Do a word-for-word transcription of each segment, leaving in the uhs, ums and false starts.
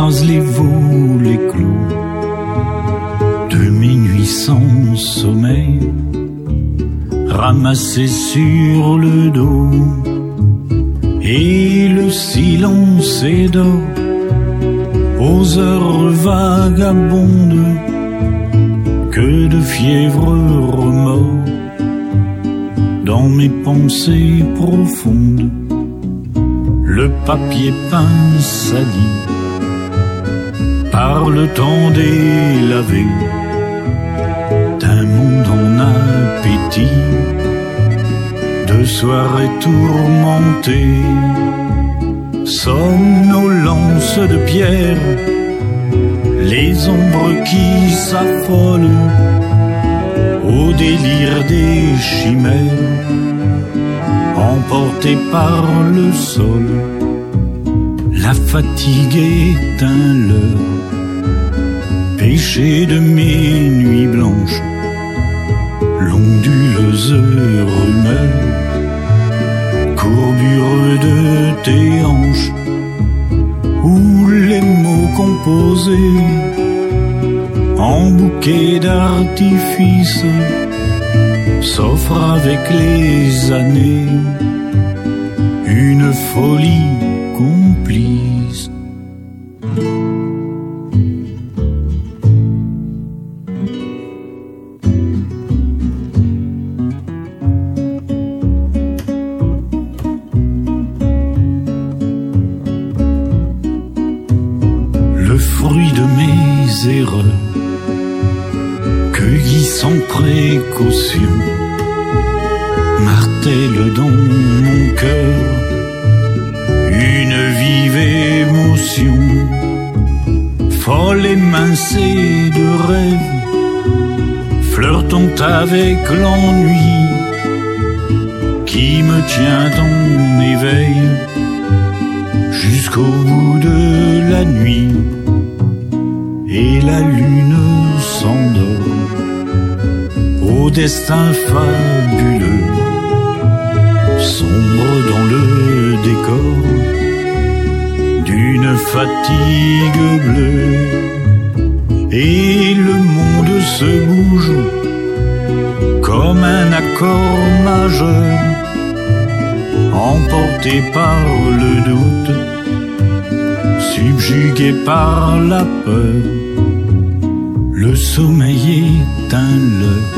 écrase les volets clos de mes nuits sans sommeil, ramassés sur le dos, et le silence est d'or aux heures vagabondes que de fièvre remords dans mes pensées profondes. Le papier peint sali par le temps délavé d'un monde en appétit, de soirées tourmentées, somnolence de pierre, les ombres qui s'affolent au délire des chimères, emportés par le sol. La fatigue éteint l'heure, péché de mes nuits blanches, l'onduleuse rumeur, courbure de tes hanches, où les mots composés en bouquet d'artifice s'offrent avec les années, une folie complice. Le fruit de mes erreurs, cueilli sans précaution, martèle dans mon cœur une vive émotion, folle émincée de rêve, flirtant avec l'ennui qui me tient en éveil jusqu'au bout de la nuit. Et la lune s'endort au destin fabuleux, sombre dans le décor d'une fatigue bleue. Et le monde se bouge comme un accord majeur, emporté par le doute, subjugué par la peur. Le sommeil éteint l'heure,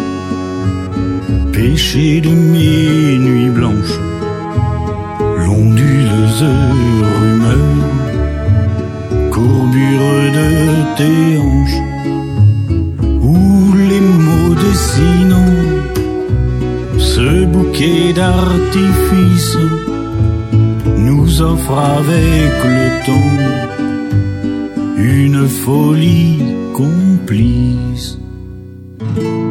péché de mes nuits blanches, l'onduleuse rumeur, courbure de tes hanches, où les mots dessinant ce bouquet d'artifices nous offrent avec le temps une folie complice.